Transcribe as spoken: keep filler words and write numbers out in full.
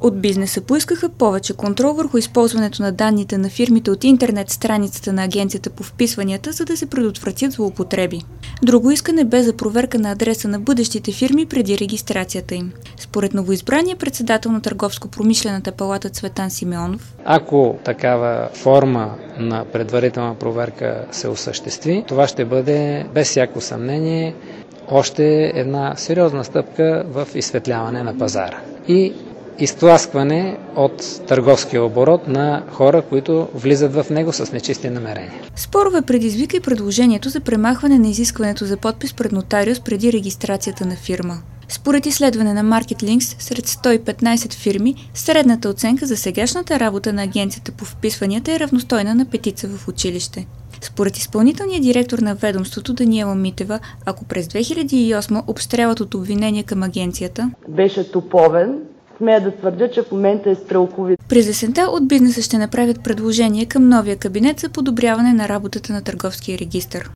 От бизнеса поискаха повече контрол върху използването на данните на фирмите от интернет страницата на Агенцията по вписванията, за да се предотвратят злоупотреби. Друго искане бе за проверка на адреса на бъдещите фирми преди регистрацията им. Според новоизбрания председател на Търговско-промишлената палата Цветан Симеонов, ако такава форма на предварителна проверка се осъществи, това ще бъде без всяко съмнение още една сериозна стъпка в изсветляване на пазара и изтласкване от търговския оборот на хора, които влизат в него с нечисти намерения. Спорове предизвика и предложението за премахване на изискването за подпис пред нотариус преди регистрацията на фирма. Според изследване на MarketLinks, сред сто и петнайсет фирми, средната оценка за сегашната работа на Агенцията по вписванията е равностойна на петица в училище. Според изпълнителния директор на ведомството Даниела Митева, ако през две хиляди и осма обстрелът от обвинения към агенцията беше топовен, смея да твърдя, че в момента е стрелкови. През есента от бизнеса ще направят предложение към новия кабинет за подобряване на работата на търговския регистър.